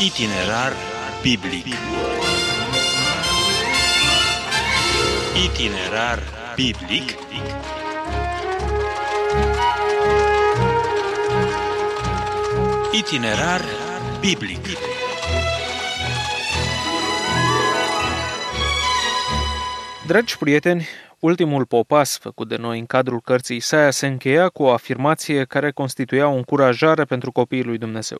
Itinerar biblic. Itinerar biblic. Itinerar biblic. Dragi prieteni, ultimul popas făcut de noi în cadrul cărții Isaia se încheia cu o afirmație care constituia o încurajare pentru copiii lui Dumnezeu.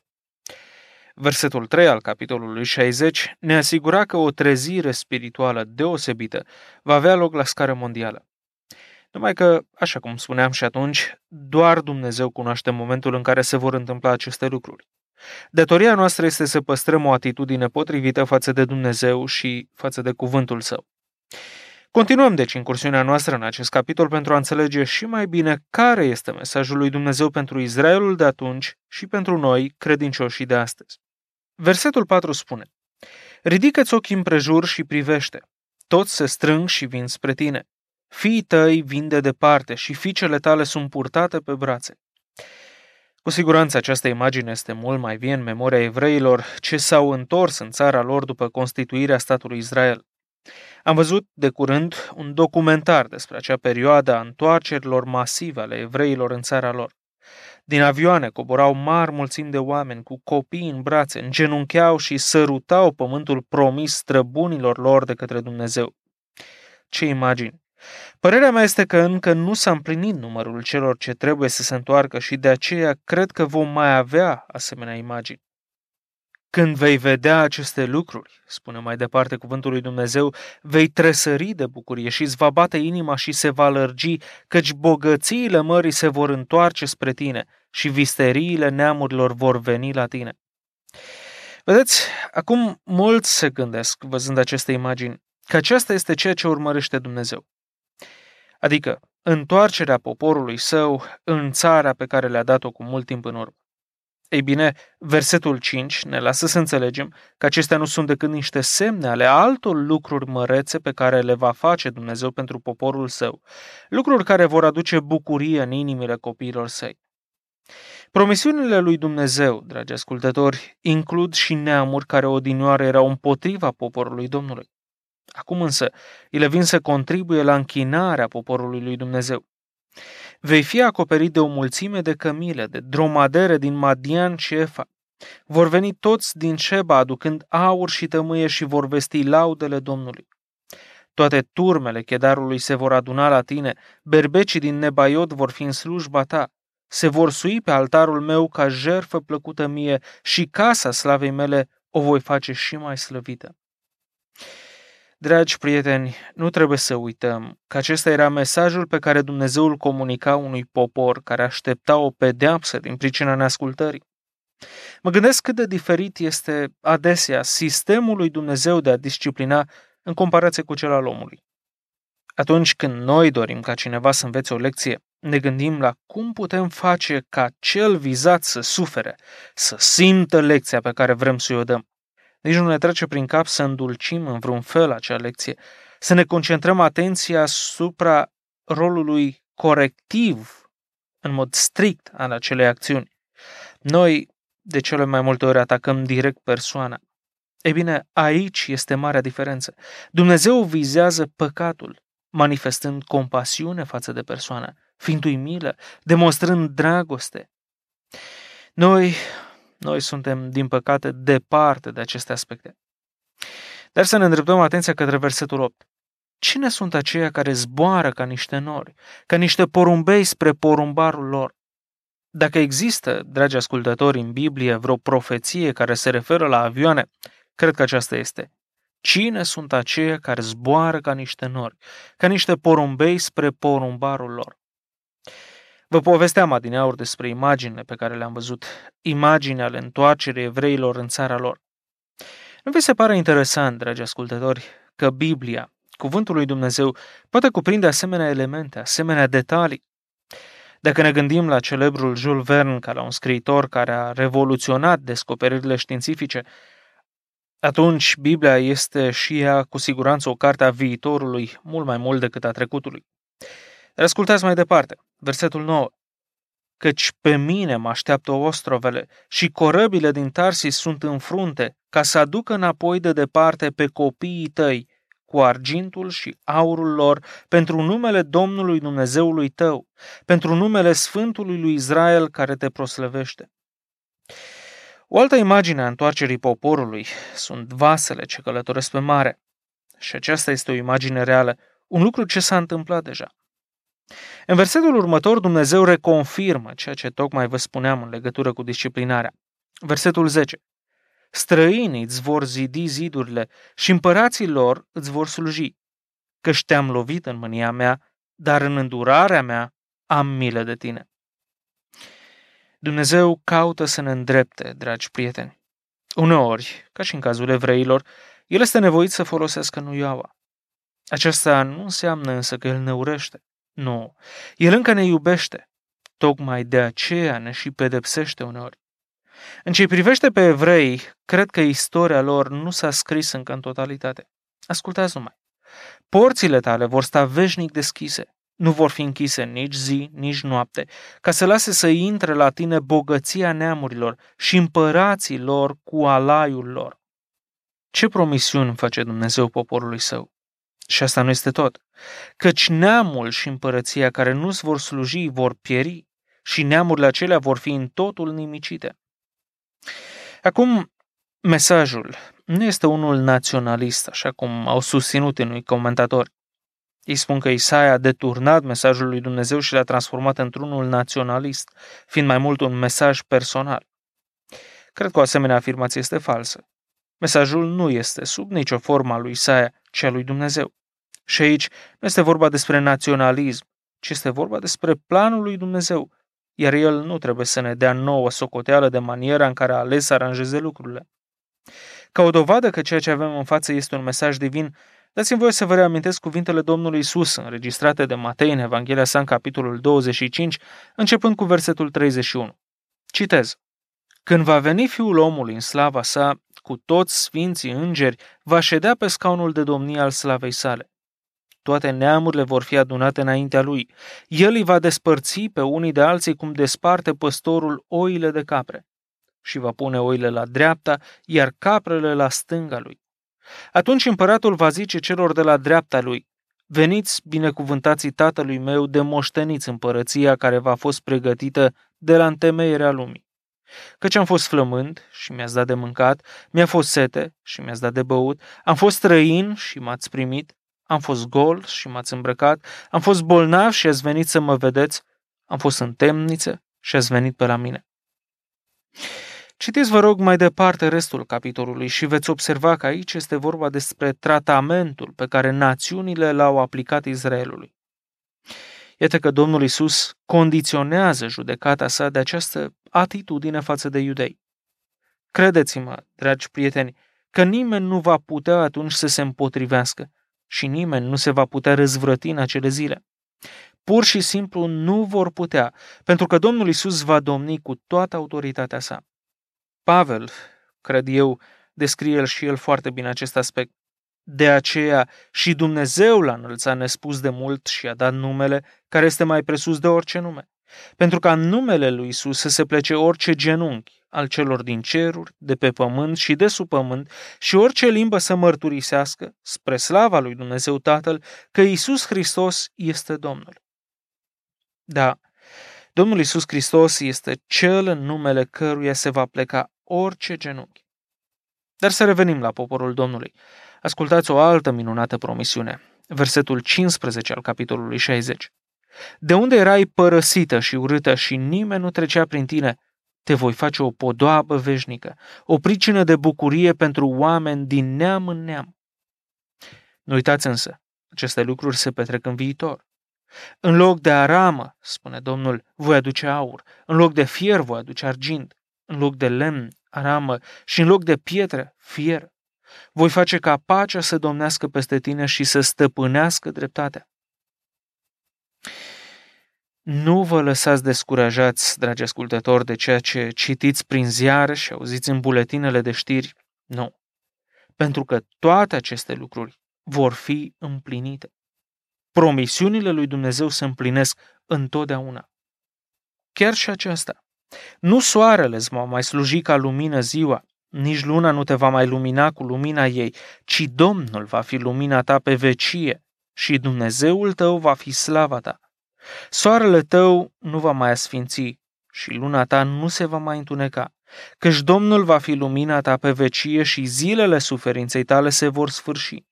Versetul 3 al capitolului 60 ne asigura că o trezire spirituală deosebită va avea loc la scară mondială. Numai că, așa cum spuneam și atunci, doar Dumnezeu cunoaște momentul în care se vor întâmpla aceste lucruri. Datoria noastră este să păstrăm o atitudine potrivită față de Dumnezeu și față de cuvântul Său. Continuăm deci incursiunea noastră în acest capitol pentru a înțelege și mai bine care este mesajul lui Dumnezeu pentru Israelul de atunci și pentru noi, credincioșii de astăzi. Versetul 4 spune: Ridică-ți ochii împrejur și privește. Toți se strâng și vin spre tine. Fiii tăi vin de departe și fiicele tale sunt purtate pe brațe. Cu siguranță această imagine este mult mai vie în memoria evreilor ce s-au întors în țara lor după constituirea statului Israel. Am văzut de curând un documentar despre acea perioadă a întoarcerilor masive ale evreilor în țara lor. Din avioane coborau mari mulțimi de oameni cu copii în brațe, îngenuncheau și sărutau pământul promis străbunilor lor de către Dumnezeu. Ce imagini! Părerea mea este că încă nu s-a împlinit numărul celor ce trebuie să se întoarcă și de aceea cred că vom mai avea asemenea imagini. Când vei vedea aceste lucruri, spune mai departe cuvântul lui Dumnezeu, vei tresări de bucurie și îți va bate inima și se va lărgi, căci bogățiile mării se vor întoarce spre tine și visteriile neamurilor vor veni la tine. Vedeți, acum mulți se gândesc, văzând aceste imagini, că aceasta este ceea ce urmărește Dumnezeu. Adică întoarcerea poporului său în țara pe care le-a dat-o cu mult timp în urmă. Ei bine, versetul 5 ne lasă să înțelegem că acestea nu sunt decât niște semne ale altor lucruri mărețe pe care le va face Dumnezeu pentru poporul său, lucruri care vor aduce bucurie în inimile copiilor săi. Promisiunile lui Dumnezeu, dragi ascultători, includ și neamuri care odinioară erau împotriva poporului Domnului. Acum însă, ele vin să contribuie la închinarea poporului lui Dumnezeu. Vei fi acoperit de o mulțime de cămile, de dromadere din Madian și Efa. Vor veni toți din Șeba aducând aur și tămâie și vor vesti laudele Domnului. Toate turmele Chedarului se vor aduna la tine, berbecii din Nebaiot vor fi în slujba ta, se vor sui pe altarul meu ca jertfă plăcută mie și casa slavei mele o voi face și mai slăvită. Dragi prieteni, nu trebuie să uităm că acesta era mesajul pe care Dumnezeu îl comunica unui popor care aștepta o pedeapsă din pricina neascultării. Mă gândesc cât de diferit este adesea sistemul lui Dumnezeu de a disciplina în comparație cu cel al omului. Atunci când noi dorim ca cineva să învețe o lecție, ne gândim la cum putem face ca cel vizat să sufere, să simtă lecția pe care vrem să o dăm. Nici nu ne trece prin cap să îndulcim în vreun fel acea lecție, să ne concentrăm atenția asupra rolului corectiv, în mod strict, al acelei acțiuni. Noi, de cele mai multe ori, atacăm direct persoana. Ei bine, aici este marea diferență. Dumnezeu vizează păcatul, manifestând compasiune față de persoană, fiindu-i milă, demonstrând dragoste. Noi suntem, din păcate, departe de aceste aspecte. Dar să ne îndreptăm atenția către versetul 8. Cine sunt aceia care zboară ca niște nori, ca niște porumbei spre porumbarul lor? Dacă există, dragi ascultători, în Biblie vreo profeție care se referă la avioane, cred că aceasta este. Cine sunt aceia care zboară ca niște nori, ca niște porumbei spre porumbarul lor? Vă povesteam adineauri despre imaginile pe care le-am văzut, imagini ale întoarcerii evreilor în țara lor. Nu vi se pare interesant, dragi ascultători, că Biblia, cuvântul lui Dumnezeu, poate cuprinde asemenea elemente, asemenea detalii? Dacă ne gândim la celebrul Jules Verne ca la un scriitor care a revoluționat descoperirile științifice, atunci Biblia este și ea cu siguranță o carte a viitorului mult mai mult decât a trecutului. Ascultați mai departe, versetul 9. căci pe mine mă așteaptă ostrovele și corăbile din Tarsis sunt în frunte, ca să aducă înapoi de departe pe copiii tăi, cu argintul și aurul lor, pentru numele Domnului Dumnezeului tău, pentru numele Sfântului lui Israel care te proslăvește. O altă imagine a întoarcerii poporului sunt vasele ce călătoresc pe mare. Și aceasta este o imagine reală, un lucru ce s-a întâmplat deja. În versetul următor, Dumnezeu reconfirmă ceea ce tocmai vă spuneam în legătură cu disciplinarea. Versetul 10. Străinii îți vor zidi zidurile și împărații lor îți vor sluji, căci te-am lovit în mânia mea, dar în îndurarea mea am milă de tine. Dumnezeu caută să ne îndrepte, dragi prieteni. Uneori, ca și în cazul evreilor, El este nevoit să folosească nuioaua. Aceasta nu înseamnă însă că El ne urăște. Nu, El încă ne iubește. Tocmai de aceea ne și pedepsește uneori. În ce privește pe evrei, cred că istoria lor nu s-a scris încă în totalitate. Ascultați numai. Porțile tale vor sta veșnic deschise. Nu vor fi închise nici zi, nici noapte, ca să lase să intre la tine bogăția neamurilor și împărații lor cu alaiul lor. Ce promisiuni face Dumnezeu poporului său? Și asta nu este tot. Căci neamul și împărăția care nu-ți vor sluji vor pieri și neamurile acelea vor fi în totul nimicite. Acum, mesajul nu este unul naționalist, așa cum au susținut unii comentatori. Ei spun că Isaia a deturnat mesajul lui Dumnezeu și l-a transformat într-unul naționalist, fiind mai mult un mesaj personal. Cred că o asemenea afirmație este falsă. Mesajul nu este sub nicio formă a lui Isaia, ci a lui Dumnezeu. Și aici nu este vorba despre naționalism, ci este vorba despre planul lui Dumnezeu, iar El nu trebuie să ne dea nouă socoteală de maniera în care a ales să aranjeze lucrurile. Ca o dovadă că ceea ce avem în față este un mesaj divin, dați-mi voie să vă reamintesc cuvintele Domnului Iisus, înregistrate de Matei în Evanghelia sa în capitolul 25, începând cu versetul 31. Citez. Când va veni Fiul omului în slava sa, cu toți sfinții îngeri, va ședea pe scaunul de domnie al slavei sale. Toate neamurile vor fi adunate înaintea lui. El îi va despărți pe unii de alții cum desparte păstorul oile de capre. Și va pune oile la dreapta, iar caprele la stânga lui. Atunci împăratul va zice celor de la dreapta lui, veniți, binecuvântații tatălui meu, de moșteniți împărăția care v-a fost pregătită de la întemeierea lumii. Căci am fost flămând și mi-ați dat de mâncat, mi-a fost sete și mi-ați dat de băut, am fost străin și m-ați primit, am fost gol și m-ați îmbrăcat, am fost bolnav și ați venit să mă vedeți, am fost în temniță și ați venit pe la mine. Citiți, vă rog, mai departe restul capitolului și veți observa că aici este vorba despre tratamentul pe care națiunile l-au aplicat Israelului. Iată că Domnul Iisus condiționează judecata sa de această atitudine față de iudei. Credeți-mă, dragi prieteni, că nimeni nu va putea atunci să se împotrivească și nimeni nu se va putea răzvrăti în acele zile. Pur și simplu nu vor putea, pentru că Domnul Iisus va domni cu toată autoritatea sa. Pavel, cred eu, descrie el și el foarte bine acest aspect. De aceea și Dumnezeu l-a înălțat nespus de mult și a dat numele care este mai presus de orice nume. Pentru ca în numele lui Iisus să se plece orice genunchi al celor din ceruri, de pe pământ și de sub pământ și orice limbă să mărturisească, spre slava lui Dumnezeu Tatăl, că Iisus Hristos este Domnul. Da, Domnul Iisus Hristos este Cel în numele căruia se va pleca orice genunchi. Dar să revenim la poporul Domnului. Ascultați o altă minunată promisiune. Versetul 15 al capitolului 60. De unde erai părăsită și urâtă și nimeni nu trecea prin tine, te voi face o podoabă veșnică, o pricină de bucurie pentru oameni din neam în neam. Nu uitați însă, aceste lucruri se petrec în viitor. În loc de aramă, spune Domnul, voi aduce aur, în loc de fier voi aduce argint, în loc de lemn, aramă și în loc de pietre, fier. Voi face ca pacea să domnească peste tine și să stăpânească dreptatea. Nu vă lăsați descurajați, dragi ascultători, de ceea ce citiți prin ziare și auziți în buletinele de știri. Nu. Pentru că toate aceste lucruri vor fi împlinite. Promisiunile lui Dumnezeu se împlinesc întotdeauna. chiar și aceasta. Nu soarele îți va mai sluji ca lumină ziua, nici luna nu te va mai lumina cu lumina ei, ci Domnul va fi lumina ta pe vecie și Dumnezeul tău va fi slava ta. Soarele tău nu va mai asfinți și luna ta nu se va mai întuneca, căci Domnul va fi lumina ta pe vecie și zilele suferinței tale se vor sfârși.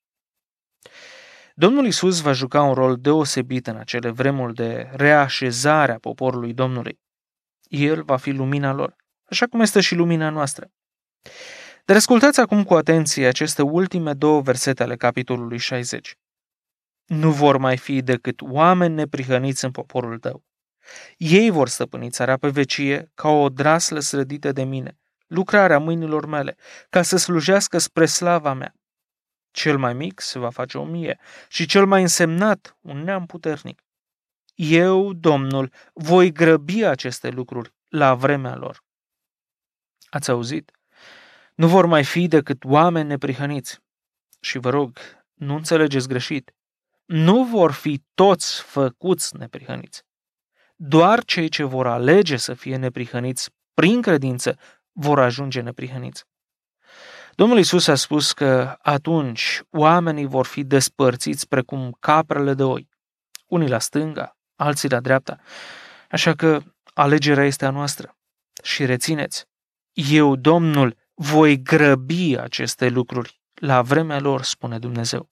Domnul Iisus va juca un rol deosebit în acele vremuri de reașezare a poporului Domnului. El va fi lumina lor, așa cum este și lumina noastră. Dar ascultați acum cu atenție aceste ultime 2 versete ale capitolului 60. Nu vor mai fi decât oameni neprihăniți în poporul tău. Ei vor stăpâni țara pe vecie ca o odraslă slădită de mine, lucrarea mâinilor mele, ca să slujească spre slava mea. Cel mai mic se va face 1000 și cel mai însemnat un neam puternic. Eu, Domnul, voi grăbi aceste lucruri la vremea lor. Ați auzit? Nu vor mai fi decât oameni neprihăniți. Și vă rog, nu înțelegeți greșit. Nu vor fi toți făcuți neprihăniți. Doar cei ce vor alege să fie neprihăniți prin credință vor ajunge neprihăniți. Domnul Iisus a spus că atunci oamenii vor fi despărțiți precum caprele de oi, unii la stânga, alții la dreapta. Așa că alegerea este a noastră. Și rețineți, eu, Domnul, voi grăbi aceste lucruri la vremea lor, spune Dumnezeu.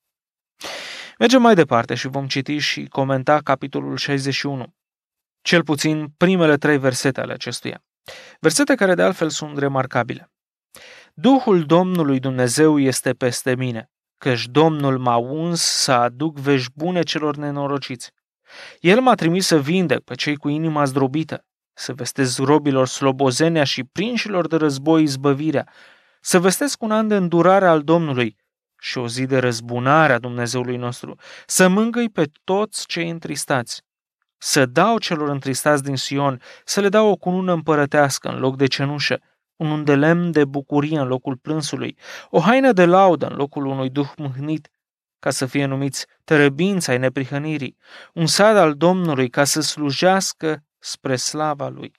Mergem mai departe și vom citi și comenta capitolul 61, cel puțin primele 3 versete ale acestuia. Versete care de altfel sunt remarcabile. Duhul Domnului Dumnezeu este peste mine, căci Domnul m-a uns să aduc vești bune celor nenorociți. El m-a trimis să vindec pe cei cu inima zdrobită, să vestesc robilor slobozenia și prinșilor de război izbăvirea, să vestesc un an de îndurare al Domnului și o zi de răzbunare a Dumnezeului nostru, să mângâi pe toți cei întristați, să dau celor întristați din Sion, să le dau o cunună împărătească în loc de cenușă, un un de lemn de bucurie în locul plânsului, o haină de laudă în locul unui duh mâhnit, ca să fie numiți tărăbinți ai neprihănirii, un sad al Domnului ca să slujească spre slava Lui.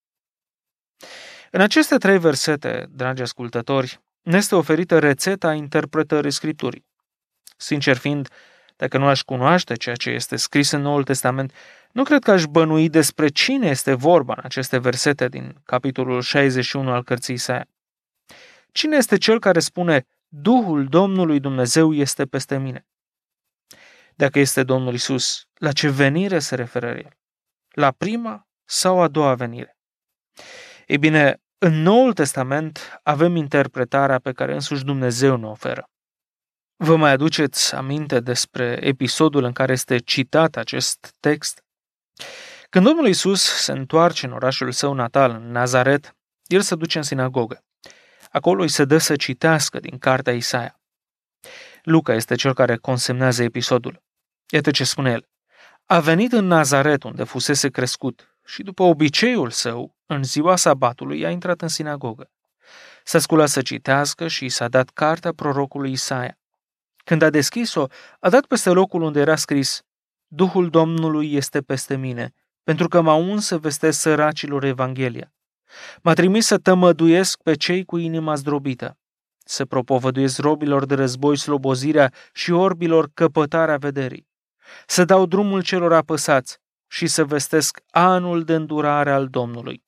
În aceste 3 versete, dragi ascultători, ne este oferită rețeta interpretării Scripturii. Sincer fiind, dacă nu aș cunoaște ceea ce este scris în Noul Testament, nu cred că aș bănui despre cine este vorba în aceste versete din capitolul 61 al cărții Isaia. Cine este cel care spune, Duhul Domnului Dumnezeu este peste mine? Dacă este Domnul Iisus, la ce venire se referă El? La prima sau a doua venire? Ei bine, în Noul Testament avem interpretarea pe care însuși Dumnezeu ne oferă. Vă mai aduceți aminte despre episodul în care este citat acest text? Când Domnul Iisus se întoarce în orașul său natal, în Nazaret, el se duce în sinagogă. Acolo îi se dă să citească din cartea Isaia. Luca este cel care consemnează episodul. Iată ce spune el. A venit în Nazaret, unde fusese crescut, și după obiceiul său, în ziua sabatului, a intrat în sinagogă. S-a sculat să citească și i s-a dat cartea prorocului Isaia. Când a deschis-o, a dat peste locul unde era scris, Duhul Domnului este peste mine, pentru că m-a uns să vestesc săracilor Evanghelia. M-a trimis să tămăduiesc pe cei cu inima zdrobită, să propovăduiesc robilor de război slobozirea și orbilor căpătarea vederii, să dau drumul celor apăsați și să vestesc anul de îndurare al Domnului.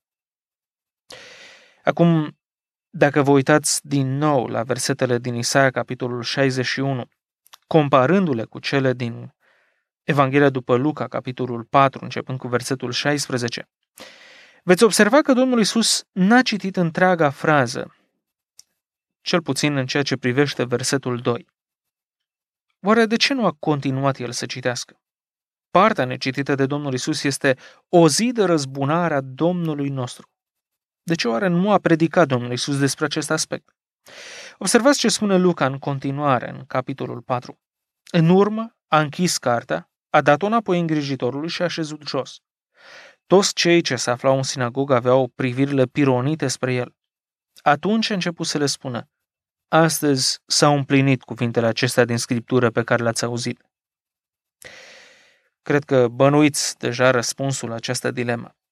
Acum, dacă vă uitați din nou la versetele din Isaia, capitolul 61, comparându-le cu cele din Evanghelia după Luca, capitolul 4, începând cu versetul 16, veți observa că Domnul Iisus n-a citit întreaga frază, cel puțin în ceea ce privește versetul 2. Oare de ce nu a continuat el să citească? Partea necitită de Domnul Iisus este o zi de răzbunare a Domnului nostru. De ce oare nu a predicat Domnul Iisus despre acest aspect? Observați ce spune Luca în continuare, în capitolul 4. În urmă, a închis cartea, a dat-o înapoi îngrijitorului și a așezut jos. Toți cei ce se aflau în sinagogă aveau privirile pironite spre el. Atunci a început să le spună, astăzi s-au împlinit cuvintele acestea din Scriptură pe care le-ați auzit. Cred că bănuiți deja răspunsul la această dilemă.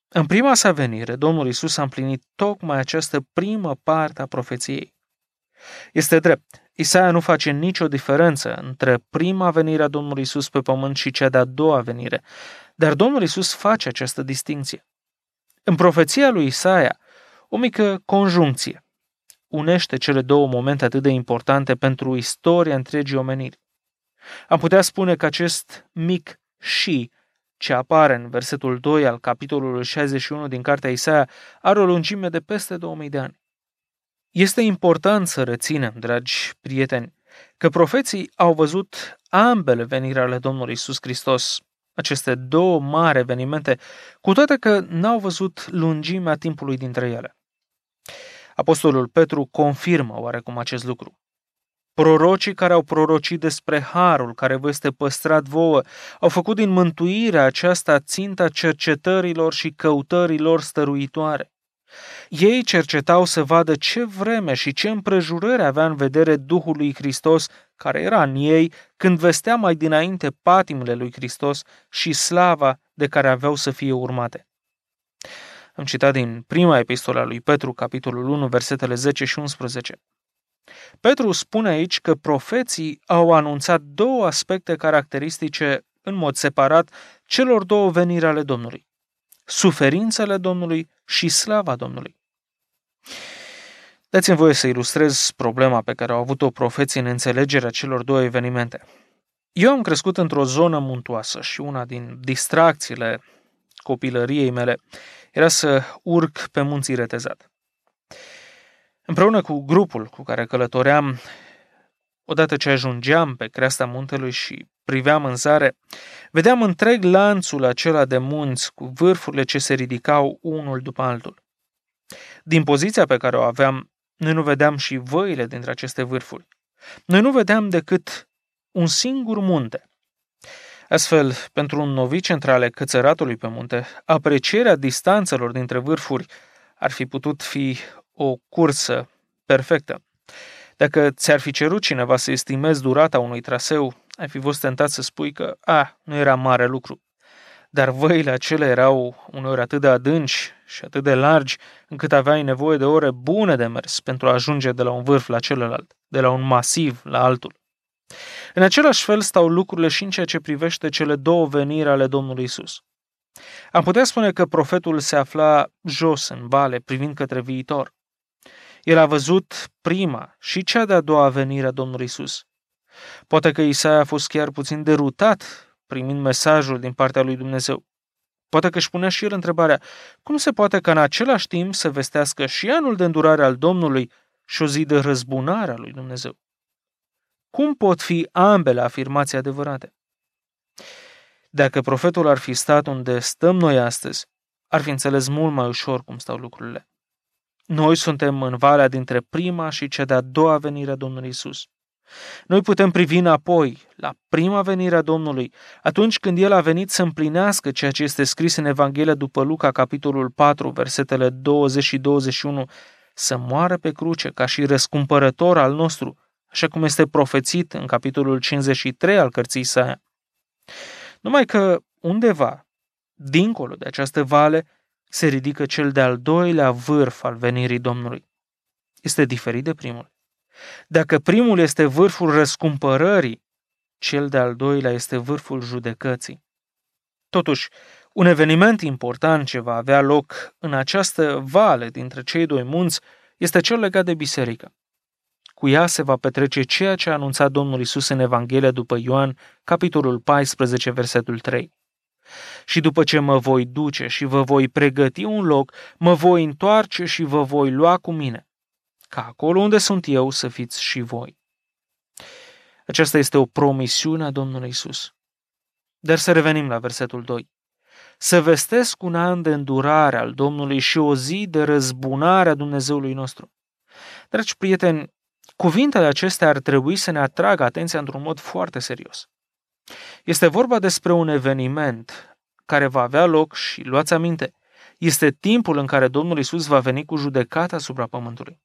În prima sa venire, Domnul Iisus a împlinit tocmai această primă parte a profeției. Este drept, Isaia nu face nicio diferență între prima venire a Domnului Iisus pe pământ și cea de-a doua venire, dar Domnul Iisus face această distinție. În profeția lui Isaia, o mică conjuncție unește cele două momente atât de importante pentru istoria întregii omeniri. Am putea spune că acest mic și ce apare în versetul 2 al capitolului 61 din cartea Isaia are o lungime de peste 2000 de ani. Este important să reținem, dragi prieteni, că profeții au văzut ambele veniri ale Domnului Iisus Hristos, aceste două mari evenimente, cu toate că n-au văzut lungimea timpului dintre ele. Apostolul Petru confirmă oarecum acest lucru. Prorocii care au prorocit despre harul care vă este păstrat vouă au făcut din mântuirea aceasta ținta cercetărilor și căutărilor stăruitoare. Ei cercetau să vadă ce vreme și ce împrejurări avea în vedere Duhul lui Hristos care era în ei când vestea mai dinainte patimile lui Hristos și slava de care aveau să fie urmate. Am citat din prima epistolă a lui Petru, capitolul 1, versetele 10 și 11. Petru spune aici că profeții au anunțat două aspecte caracteristice în mod separat celor două veniri ale Domnului: suferințele Domnului și slava Domnului. Dați-mi voie să ilustrez problema pe care au avut-o profeții în înțelegerea celor două evenimente. Eu am crescut într-o zonă muntoasă și una din distracțiile copilăriei mele era să urc pe munții Retezat. Împreună cu grupul cu care călătoream, odată ce ajungeam pe creasta muntelui și priveam în zare, vedeam întreg lanțul acela de munți cu vârfurile ce se ridicau unul după altul. Din poziția pe care o aveam, noi nu vedeam și văile dintre aceste vârfuri. Noi nu vedeam decât un singur munte. Astfel, pentru un novice între ale cățăratului pe munte, aprecierea distanțelor dintre vârfuri ar fi putut fi o cursă perfectă. Dacă ți-ar fi cerut cineva să estimezi durata unui traseu, ai fi fost tentat să spui că, nu era mare lucru. Dar văile acelea erau uneori atât de adânci și atât de largi, încât aveai nevoie de ore bune de mers pentru a ajunge de la un vârf la celălalt, de la un masiv la altul. În același fel stau lucrurile și în ceea ce privește cele două veniri ale Domnului Isus. Am putea spune că profetul se afla jos în vale, privind către viitor. El a văzut prima și cea de-a doua venire a Domnului Isus. Poate că Isaia a fost chiar puțin derutat primind mesajul din partea lui Dumnezeu. Poate că își punea și el întrebarea: cum se poate ca în același timp să vestească și anul de îndurare al Domnului și o zi de răzbunare a lui Dumnezeu? Cum pot fi ambele afirmații adevărate? Dacă profetul ar fi stat unde stăm noi astăzi, ar fi înțeles mult mai ușor cum stau lucrurile. Noi suntem în valea dintre prima și cea de-a doua venire a Domnului Isus. Noi putem privi înapoi la prima venire a Domnului, atunci când El a venit să împlinească ceea ce este scris în Evanghelia după Luca, capitolul 4, versetele 20 și 21, să moară pe cruce ca și răscumpărător al nostru, așa cum este profețit în capitolul 53 al cărții Isaia. Numai că undeva, dincolo de această vale, se ridică cel de-al doilea vârf al venirii Domnului. Este diferit de primul. Dacă primul este vârful răscumpărării, cel de-al doilea este vârful judecății. Totuși, un eveniment important ce va avea loc în această vale dintre cei doi munți este cel legat de biserică. Cu ea se va petrece ceea ce a anunțat Domnul Isus în Evanghelia după Ioan, capitolul 14, versetul 3. Și după ce mă voi duce și vă voi pregăti un loc, mă voi întoarce și vă voi lua cu mine, ca acolo unde sunt eu să fiți și voi. Aceasta este o promisiune a Domnului Isus. Dar să revenim la versetul 2. Să vestesc un an de îndurare al Domnului și o zi de răzbunare a Dumnezeului nostru. Dragi prieteni, cuvintele acestea ar trebui să ne atragă atenția într-un mod foarte serios. Este vorba despre un eveniment care va avea loc și, luați aminte, este timpul în care Domnul Isus va veni cu judecata asupra pământului.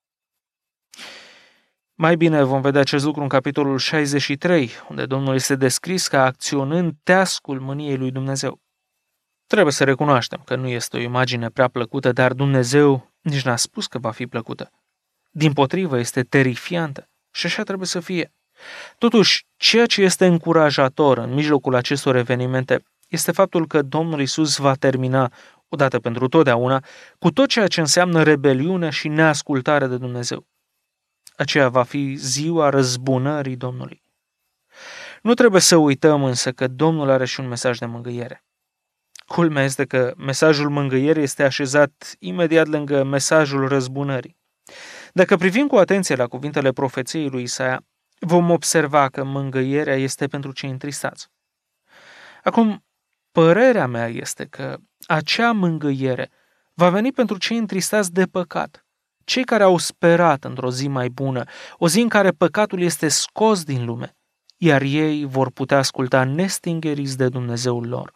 Mai bine vom vedea acest lucru în capitolul 63, unde Domnul este descris ca acționând teascul mâniei lui Dumnezeu. Trebuie să recunoaștem că nu este o imagine prea plăcută, dar Dumnezeu nici n-a spus că va fi plăcută. Dimpotrivă, este terifiantă și așa trebuie să fie. Totuși, ceea ce este încurajator în mijlocul acestor evenimente este faptul că Domnul Iisus va termina, odată pentru totdeauna, cu tot ceea ce înseamnă rebeliune și neascultare de Dumnezeu. Aceea va fi ziua răzbunării Domnului. Nu trebuie să uităm însă că Domnul are și un mesaj de mângâiere. Culmea este că mesajul mângâierii este așezat imediat lângă mesajul răzbunării. Dacă privim cu atenție la cuvintele profeției lui Isaia, vom observa că mângâierea este pentru cei întristați. Acum, părerea mea este că acea mângâiere va veni pentru cei întristați de păcat, cei care au sperat într-o zi mai bună, o zi în care păcatul este scos din lume, iar ei vor putea asculta nestingeriți de Dumnezeul lor.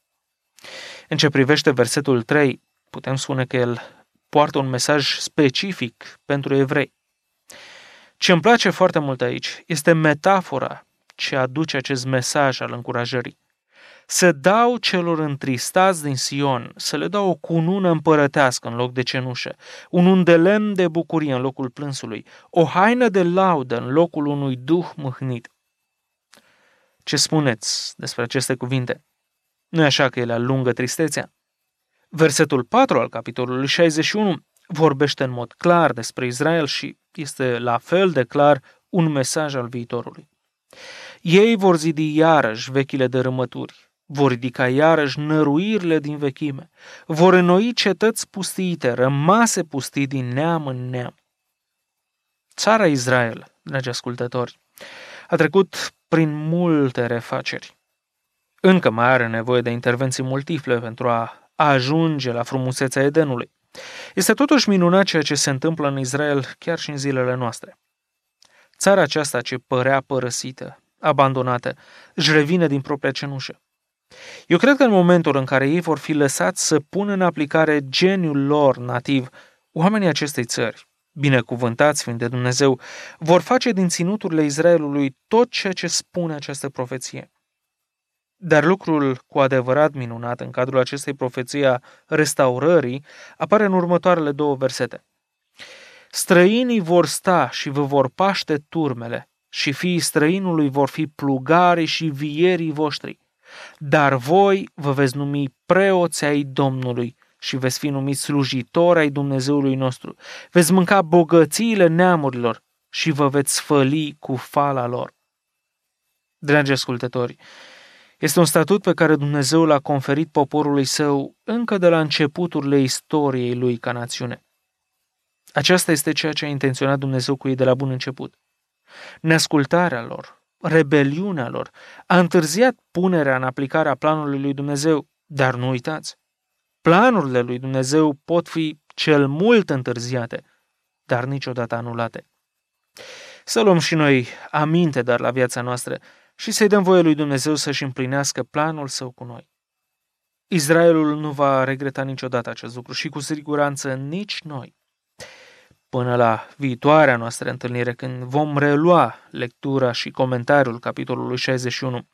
În ce privește versetul 3, putem spune că el poartă un mesaj specific pentru evrei. Ce îmi place foarte mult aici este metafora ce aduce acest mesaj al încurajării. Să dau celor întristați din Sion, să le dau o cunună împărătească în loc de cenușă, un unt de lemn de bucurie în locul plânsului, o haină de laudă în locul unui duh mâhnit. Ce spuneți despre aceste cuvinte? Nu e așa că ele alungă tristețea? Versetul 4 al capitolului 61 vorbește în mod clar despre Israel și este la fel de clar un mesaj al viitorului. Ei vor zidi iarăși vechile dărâmături, vor ridica iarăși năruirile din vechime, vor înnoi cetăți pustiite, rămase pustii din neam în neam. Țara Israel, dragi ascultători, a trecut prin multe refaceri. Încă mai are nevoie de intervenții multiple pentru a ajunge la frumusețea Edenului. Este totuși minunat ceea ce se întâmplă în Israel chiar și în zilele noastre. Țara aceasta ce părea părăsită, abandonată, își revine din propria cenușă. Eu cred că în momentul în care ei vor fi lăsați să pună în aplicare geniul lor nativ, oamenii acestei țări, binecuvântați fiind de Dumnezeu, vor face din ținuturile Israelului tot ceea ce spune această profeție. Dar lucrul cu adevărat minunat în cadrul acestei profeții a restaurării apare în următoarele 2 versete. Străinii vor sta și vă vor paște turmele și fiii străinului vor fi plugarii și vierii voștri. Dar voi vă veți numi preoți ai Domnului și veți fi numiți slujitori ai Dumnezeului nostru. Veți mânca bogățiile neamurilor și vă veți sfăli cu fala lor. Dragi ascultători, este un statut pe care Dumnezeu l-a conferit poporului său încă de la începuturile istoriei lui ca națiune. Aceasta este ceea ce a intenționat Dumnezeu cu ei de la bun început. Neascultarea lor, rebeliunea lor, a întârziat punerea în aplicare a planului lui Dumnezeu, dar nu uitați, planurile lui Dumnezeu pot fi cel mult întârziate, dar niciodată anulate. Să luăm și noi aminte, dar la viața noastră, și să-i dăm voie lui Dumnezeu să-și împlinească planul său cu noi. Israelul nu va regreta niciodată acest lucru și cu siguranță nici noi. Până la viitoarea noastră întâlnire, când vom relua lectura și comentariul capitolului 61,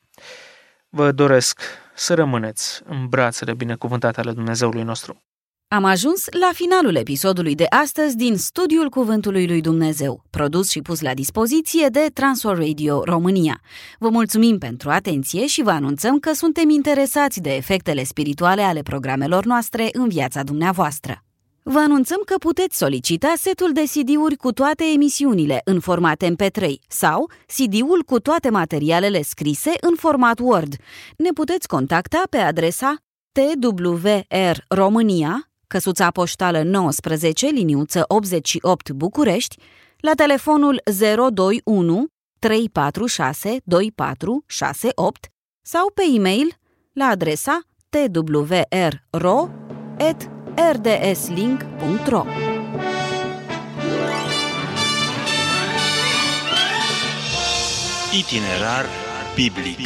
vă doresc să rămâneți în brațele binecuvântate ale Dumnezeului nostru. Am ajuns la finalul episodului de astăzi din Studiul Cuvântului lui Dumnezeu, produs și pus la dispoziție de Transworld Radio România. Vă mulțumim pentru atenție și vă anunțăm că suntem interesați de efectele spirituale ale programelor noastre în viața dumneavoastră. Vă anunțăm că puteți solicita setul de CD-uri cu toate emisiunile în format MP3 sau CD-ul cu toate materialele scrise în format Word. Ne puteți contacta pe adresa twr-românia, căsuța poștală 19, liniuță 88 București, la telefonul 021 346 2468 sau pe e-mail la adresa twr.ro@rdslink.ro. Itinerar biblic.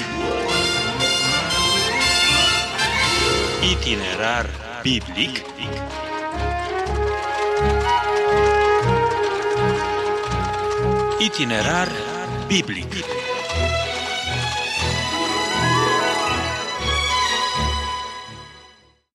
Itinerar biblic. Itinerar biblic.